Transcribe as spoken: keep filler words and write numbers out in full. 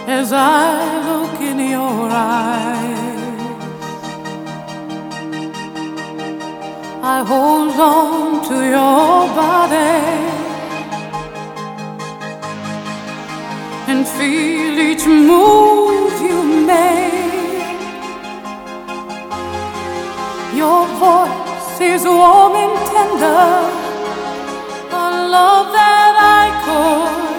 as I look in your eyes. I hold on to your body and feel each move you make. Your voice is warm and tender, a love that I could